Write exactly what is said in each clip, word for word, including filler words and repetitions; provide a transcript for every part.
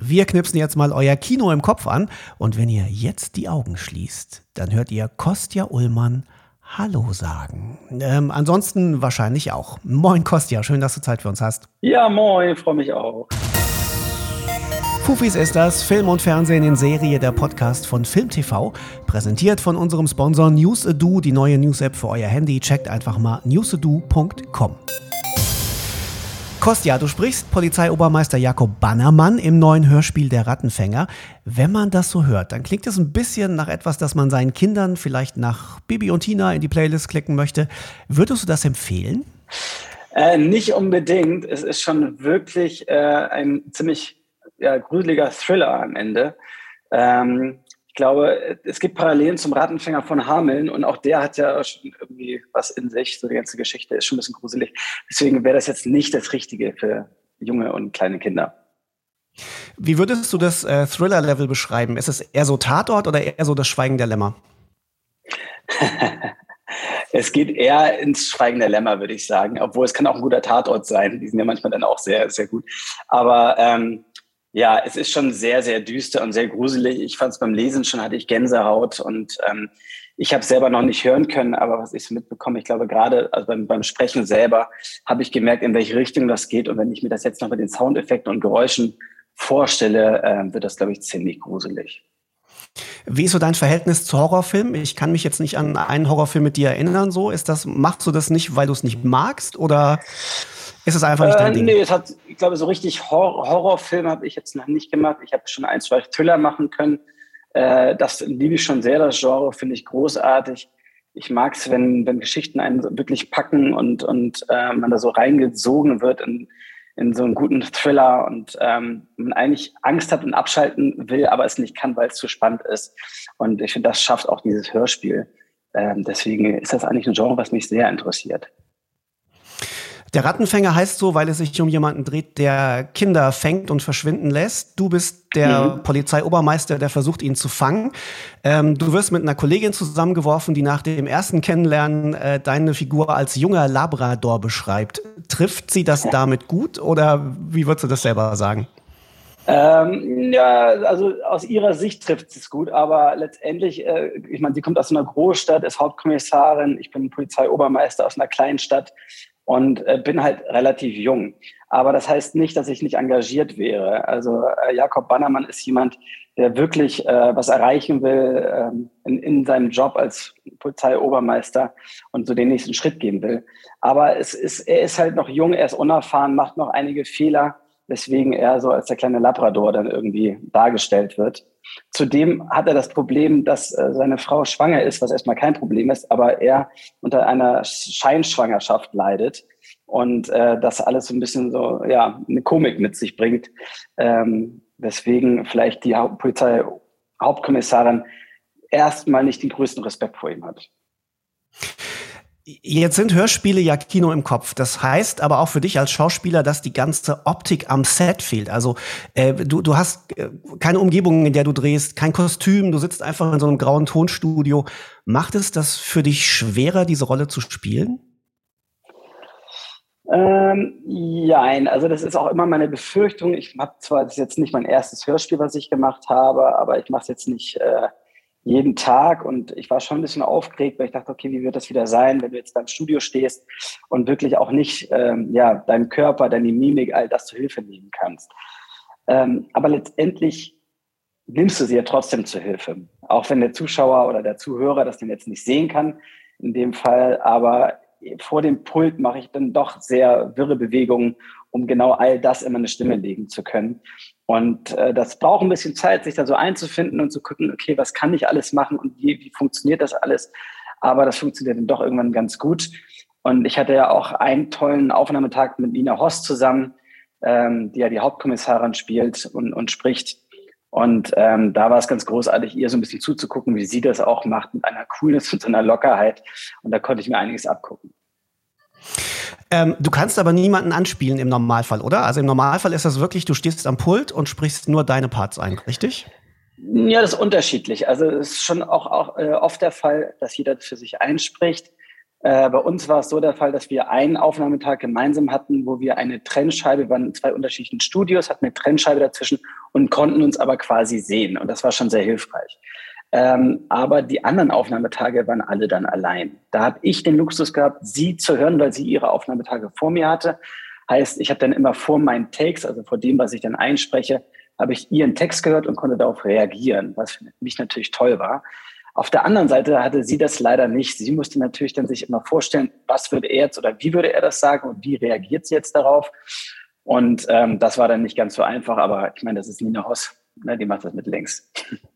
Wir knipsen jetzt mal euer Kino im Kopf an und wenn ihr jetzt die Augen schließt, dann hört ihr Kostja Ullmann Hallo sagen. Ähm, ansonsten wahrscheinlich auch. Moin Kostja, schön, dass du Zeit für uns hast. Ja, moin, freue mich auch. Fufis ist das, Film und Fernsehen in Serie, der Podcast von Film T V, präsentiert von unserem Sponsor Newsado, die neue News-App für euer Handy. Checkt einfach mal newsado punkt com. Kostja, du sprichst Polizeiobermeister Jakob Bannermann im neuen Hörspiel Der Rattenfänger. Wenn man das so hört, dann klingt es ein bisschen nach etwas, das man seinen Kindern vielleicht nach Bibi und Tina in die Playlist klicken möchte. Würdest du das empfehlen? Äh, nicht unbedingt. Es ist schon wirklich äh, ein ziemlich ja, gruseliger Thriller am Ende. Ähm, ich glaube, es gibt Parallelen zum Rattenfänger von Hameln und auch der hat ja schon irgendwie was in sich. So die ganze Geschichte ist schon ein bisschen gruselig. Deswegen wäre das jetzt nicht das Richtige für junge und kleine Kinder. Wie würdest du das äh, Thriller-Level beschreiben? Ist es eher so Tatort oder eher so das Schweigen der Lämmer? Es geht eher ins Schweigen der Lämmer, würde ich sagen. Obwohl es kann auch ein guter Tatort sein. Die sind ja manchmal dann auch sehr, sehr gut. Aber ähm, ja, es ist schon sehr, sehr düster und sehr gruselig. Ich fand es beim Lesen schon, hatte ich Gänsehaut und ähm, ich habe es selber noch nicht hören können, aber was ich so mitbekomme, ich glaube gerade also beim, beim Sprechen selber habe ich gemerkt, in welche Richtung das geht und wenn ich mir das jetzt noch mit den Soundeffekten und Geräuschen vorstelle, äh, wird das, glaube ich, ziemlich gruselig. Wie ist so dein Verhältnis zu Horrorfilmen? Ich kann mich jetzt nicht an einen Horrorfilm mit dir erinnern. So ist das. Machst du das nicht, weil du es nicht magst, oder ist es einfach nicht dein äh, Ding? Nee, es hat, ich glaube, so richtig Hor- Horrorfilme habe ich jetzt noch nicht gemacht. Ich habe schon ein, zwei Thriller machen können. Äh, das liebe ich schon sehr, das Genre, finde ich großartig. Ich mag es, wenn, wenn Geschichten einen so wirklich packen und, und äh, man da so reingezogen wird in, in so einen guten Thriller und ähm, man eigentlich Angst hat und abschalten will, aber es nicht kann, weil es zu spannend ist. Und ich finde, das schafft auch dieses Hörspiel. Ähm, deswegen ist das eigentlich ein Genre, was mich sehr interessiert. Der Rattenfänger heißt so, weil es sich um jemanden dreht, der Kinder fängt und verschwinden lässt. Du bist der mhm. Polizeiobermeister, der versucht, ihn zu fangen. Ähm, du wirst mit einer Kollegin zusammengeworfen, die nach dem ersten Kennenlernen äh, deine Figur als junger Labrador beschreibt. Trifft sie das damit gut oder wie würdest du das selber sagen? Ähm, ja, also aus ihrer Sicht trifft sie es gut, aber letztendlich, äh, ich meine, sie kommt aus einer Großstadt, ist Hauptkommissarin, ich bin Polizeiobermeister aus einer kleinen Stadt. Und äh, bin halt relativ jung. Aber das heißt nicht, dass ich nicht engagiert wäre. Also äh, Jakob Bannermann ist jemand, der wirklich äh, was erreichen will äh, in, in seinem Job als Polizeiobermeister und so den nächsten Schritt gehen will. Aber es ist, er ist halt noch jung, er ist unerfahren, macht noch einige Fehler, weswegen er so als der kleine Labrador dann irgendwie dargestellt wird. Zudem hat er das Problem, dass äh, seine Frau schwanger ist, was erstmal kein Problem ist, aber er unter einer Scheinschwangerschaft leidet und äh, das alles so ein bisschen so, ja, eine Komik mit sich bringt, ähm, weswegen vielleicht die Haupt- Polizei-Hauptkommissarin erstmal nicht den größten Respekt vor ihm hat. Jetzt sind Hörspiele ja Kino im Kopf. Das heißt aber auch für dich als Schauspieler, dass die ganze Optik am Set fehlt. Also äh, du, du hast äh, keine Umgebung, in der du drehst, kein Kostüm, du sitzt einfach in so einem grauen Tonstudio. Macht es das für dich schwerer, diese Rolle zu spielen? Ähm, nein, also das ist auch immer meine Befürchtung. Ich habe zwar, das ist jetzt nicht mein erstes Hörspiel, was ich gemacht habe, aber ich mache es jetzt nicht äh, jeden Tag und ich war schon ein bisschen aufgeregt, weil ich dachte, okay, wie wird das wieder sein, wenn du jetzt da im Studio stehst und wirklich auch nicht ähm, ja, deinen Körper, deine Mimik, all das zur Hilfe nehmen kannst. Ähm, aber letztendlich nimmst du sie ja trotzdem zur Hilfe. Auch wenn der Zuschauer oder der Zuhörer das dann jetzt nicht sehen kann, in dem Fall, aber vor dem Pult mache ich dann doch sehr wirre Bewegungen, um genau all das in meine Stimme legen zu können. Und äh, das braucht ein bisschen Zeit, sich da so einzufinden und zu gucken, okay, was kann ich alles machen und wie, wie funktioniert das alles? Aber das funktioniert dann doch irgendwann ganz gut. Und ich hatte ja auch einen tollen Aufnahmetag mit Nina Hoss zusammen, ähm, die ja die Hauptkommissarin spielt und, und spricht. Und ähm, da war es ganz großartig, ihr so ein bisschen zuzugucken, wie sie das auch macht, mit einer Coolness und einer Lockerheit. Und da konnte ich mir einiges abgucken. Ähm, du kannst aber niemanden anspielen im Normalfall, oder? Also im Normalfall ist das wirklich, du stehst am Pult und sprichst nur deine Parts ein, richtig? Ja, das ist unterschiedlich. Also es ist schon auch, auch äh, oft der Fall, dass jeder für sich einspricht. Äh, bei uns war es so der Fall, dass wir einen Aufnahmetag gemeinsam hatten, wo wir eine Trennscheibe, wir waren in zwei unterschiedlichen Studios, hatten eine Trennscheibe dazwischen und konnten uns aber quasi sehen. Und das war schon sehr hilfreich. Ähm, aber die anderen Aufnahmetage waren alle dann allein. Da habe ich den Luxus gehabt, sie zu hören, weil sie ihre Aufnahmetage vor mir hatte. Heißt, ich habe dann immer vor meinen Takes, also vor dem, was ich dann einspreche, habe ich ihren Text gehört und konnte darauf reagieren, was für mich natürlich toll war. Auf der anderen Seite hatte sie das leider nicht. Sie musste natürlich dann sich immer vorstellen, was würde er jetzt oder wie würde er das sagen und wie reagiert sie jetzt darauf. Und ähm, das war dann nicht ganz so einfach, aber ich meine, das ist Nina Hoss, ne, die macht das mit links.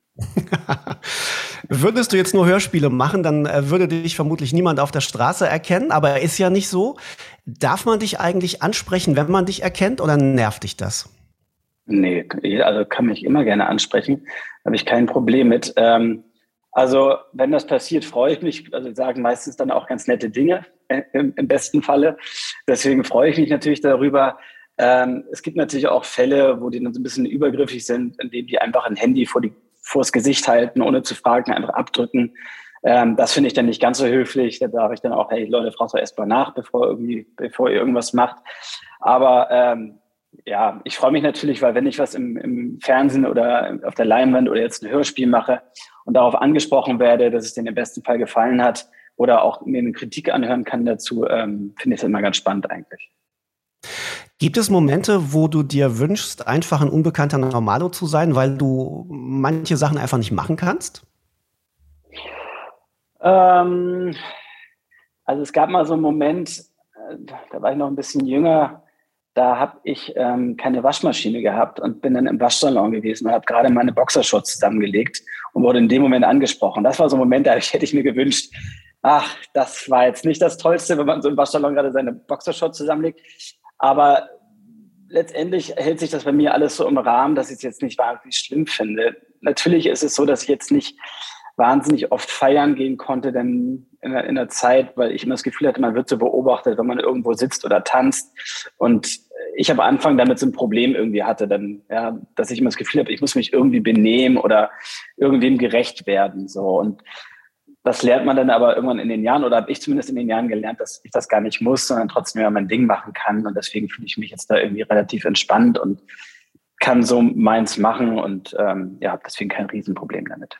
Würdest du jetzt nur Hörspiele machen, dann äh, würde dich vermutlich niemand auf der Straße erkennen, aber ist ja nicht so. Darf man dich eigentlich ansprechen, wenn man dich erkennt, oder nervt dich das? Nee, also kann mich immer gerne ansprechen, habe ich kein Problem mit. Ähm, also wenn das passiert, freue ich mich. Also sagen meistens dann auch ganz nette Dinge, äh, im, im besten Falle. Deswegen freue ich mich natürlich darüber. Ähm, es gibt natürlich auch Fälle, wo die dann so ein bisschen übergriffig sind, indem die einfach ein Handy vor die vors Gesicht halten, ohne zu fragen, einfach abdrücken. Ähm, das finde ich dann nicht ganz so höflich. Da sage ich dann auch, hey Leute, fragt doch erst mal nach, bevor, irgendwie, bevor ihr irgendwas macht. Aber ähm, ja, ich freue mich natürlich, weil wenn ich was im, im Fernsehen oder auf der Leinwand oder jetzt ein Hörspiel mache und darauf angesprochen werde, dass es denen im besten Fall gefallen hat oder auch mir eine Kritik anhören kann dazu, ähm, finde ich das immer ganz spannend eigentlich. Gibt es Momente, wo du dir wünschst, einfach ein unbekannter Normalo zu sein, weil du manche Sachen einfach nicht machen kannst? Ähm, also es gab mal so einen Moment, da war ich noch ein bisschen jünger, da habe ich ähm, keine Waschmaschine gehabt und bin dann im Waschsalon gewesen und habe gerade meine Boxershorts zusammengelegt und wurde in dem Moment angesprochen. Das war so ein Moment, da hätte ich mir gewünscht, ach, das war jetzt nicht das Tollste, wenn man so im Waschsalon gerade seine Boxershorts zusammenlegt. Aber letztendlich hält sich das bei mir alles so im Rahmen, dass ich es jetzt nicht wahnsinnig schlimm finde. Natürlich ist es so, dass ich jetzt nicht wahnsinnig oft feiern gehen konnte, denn in der, in der Zeit, weil ich immer das Gefühl hatte, man wird so beobachtet, wenn man irgendwo sitzt oder tanzt. Und ich am Anfang damit so ein Problem irgendwie hatte, dann, ja, dass ich immer das Gefühl habe, ich muss mich irgendwie benehmen oder irgendwem gerecht werden. So. Und das lernt man dann aber irgendwann in den Jahren, oder habe ich zumindest in den Jahren gelernt, dass ich das gar nicht muss, sondern trotzdem ja mein Ding machen kann. Und deswegen fühle ich mich jetzt da irgendwie relativ entspannt und kann so meins machen und ähm, ja, habe deswegen kein Riesenproblem damit.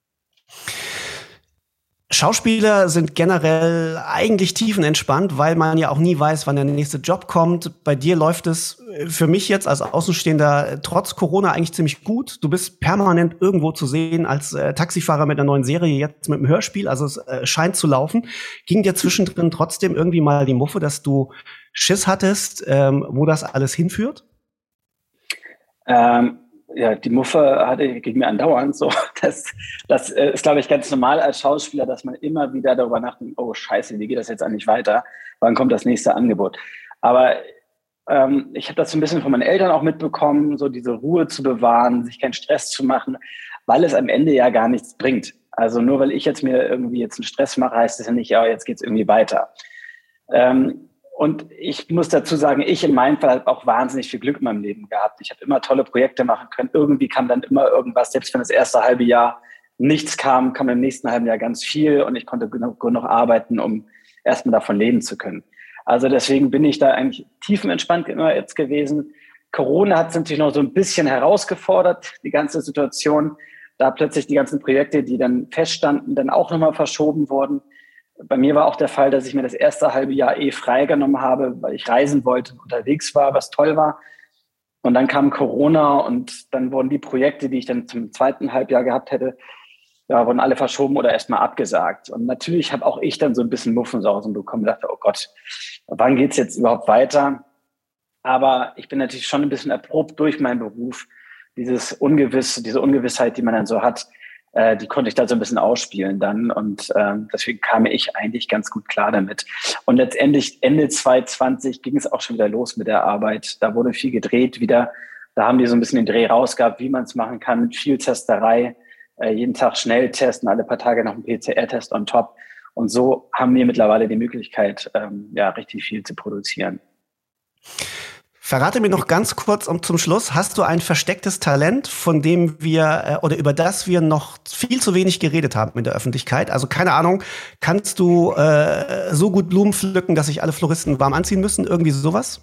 Schauspieler sind generell eigentlich tiefenentspannt, weil man ja auch nie weiß, wann der nächste Job kommt. Bei dir läuft es für mich jetzt als Außenstehender trotz Corona eigentlich ziemlich gut. Du bist permanent irgendwo zu sehen als äh, Taxifahrer mit einer neuen Serie, jetzt mit einem Hörspiel. Also es äh, scheint zu laufen. Ging dir zwischendrin trotzdem irgendwie mal die Muffe, dass du Schiss hattest, ähm, wo das alles hinführt? Ähm Ja, die Muffe hatte ging mir andauernd so. Das, das ist, glaube ich, ganz normal als Schauspieler, dass man immer wieder darüber nachdenkt, oh Scheiße, wie geht das jetzt eigentlich weiter? Wann kommt das nächste Angebot? Aber ähm, ich habe das so ein bisschen von meinen Eltern auch mitbekommen, so diese Ruhe zu bewahren, sich keinen Stress zu machen, weil es am Ende ja gar nichts bringt. Also nur weil ich jetzt mir irgendwie jetzt einen Stress mache, heißt es ja nicht, ja, jetzt geht's irgendwie weiter. Ähm, Und ich muss dazu sagen, ich in meinem Fall habe auch wahnsinnig viel Glück in meinem Leben gehabt. Ich habe immer tolle Projekte machen können. Irgendwie kam dann immer irgendwas. Selbst wenn das erste halbe Jahr nichts kam, kam im nächsten halben Jahr ganz viel. Und ich konnte genug, genug arbeiten, um erstmal davon leben zu können. Also deswegen bin ich da eigentlich tiefenentspannt immer jetzt gewesen. Corona hat es natürlich noch so ein bisschen herausgefordert, die ganze Situation. Da plötzlich die ganzen Projekte, die dann feststanden, dann auch nochmal verschoben wurden. Bei mir war auch der Fall, dass ich mir das erste halbe Jahr eh freigenommen habe, weil ich reisen wollte, unterwegs war, was toll war. Und dann kam Corona und dann wurden die Projekte, die ich dann zum zweiten Halbjahr gehabt hätte, ja, wurden alle verschoben oder erstmal abgesagt. Und natürlich habe auch ich dann so ein bisschen Muffensausen bekommen und dachte, oh Gott, wann geht's jetzt überhaupt weiter? Aber ich bin natürlich schon ein bisschen erprobt durch meinen Beruf. Dieses Ungewisse, diese Ungewissheit, die man dann so hat, die konnte ich da so ein bisschen ausspielen dann und ähm, deswegen kam ich eigentlich ganz gut klar damit. Und letztendlich Ende zwanzig zwanzig ging es auch schon wieder los mit der Arbeit. Da wurde viel gedreht wieder. Da haben die so ein bisschen den Dreh rausgehabt, wie man es machen kann, mit viel Testerei, äh, jeden Tag schnell testen, alle paar Tage noch einen P C R-Test on top. Und so haben wir mittlerweile die Möglichkeit, ähm, ja, richtig viel zu produzieren. Verrate mir noch ganz kurz um zum Schluss, hast du ein verstecktes Talent, von dem wir äh, oder über das wir noch viel zu wenig geredet haben in der Öffentlichkeit? Also keine Ahnung, kannst du äh, so gut Blumen pflücken, dass sich alle Floristen warm anziehen müssen? Irgendwie sowas?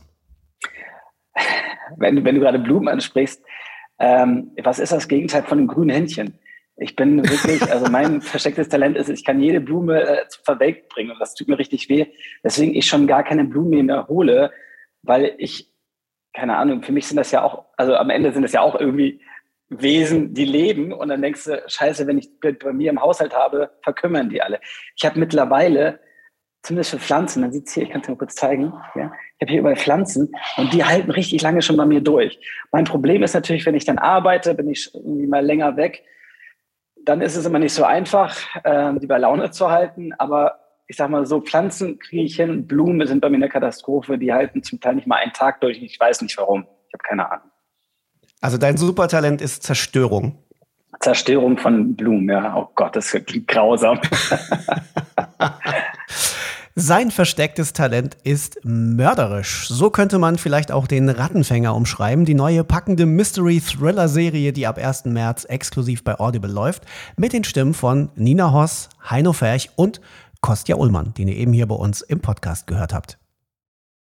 Wenn, wenn du gerade Blumen ansprichst, ähm, was ist das Gegenteil von einem grünen Händchen? Ich bin wirklich, also mein verstecktes Talent ist, ich kann jede Blume äh, zur Verwelk bringen und das tut mir richtig weh. Deswegen ich schon gar keine Blumen mehr hole, weil ich, keine Ahnung, für mich sind das ja auch, also am Ende sind das ja auch irgendwie Wesen, die leben und dann denkst du, scheiße, wenn ich bei mir im Haushalt habe, verkümmern die alle. Ich habe mittlerweile, zumindest für Pflanzen, man sieht es hier, ich kann es dir mal kurz zeigen, ja, ich habe hier überall Pflanzen und die halten richtig lange schon bei mir durch. Mein Problem ist natürlich, wenn ich dann arbeite, bin ich irgendwie mal länger weg, dann ist es immer nicht so einfach, äh, die bei Laune zu halten, aber ich sag mal so, Pflanzen kriege ich hin, Blumen sind bei mir eine Katastrophe, die halten zum Teil nicht mal einen Tag durch, ich weiß nicht warum, ich habe keine Ahnung. Also dein Supertalent ist Zerstörung. Zerstörung von Blumen, ja, oh Gott, das klingt grausam. Sein verstecktes Talent ist mörderisch. So könnte man vielleicht auch den Rattenfänger umschreiben. Die neue packende Mystery-Thriller-Serie, die ab ersten März exklusiv bei Audible läuft, mit den Stimmen von Nina Hoss, Heino Ferch und Kostja Ullmann, den ihr eben hier bei uns im Podcast gehört habt.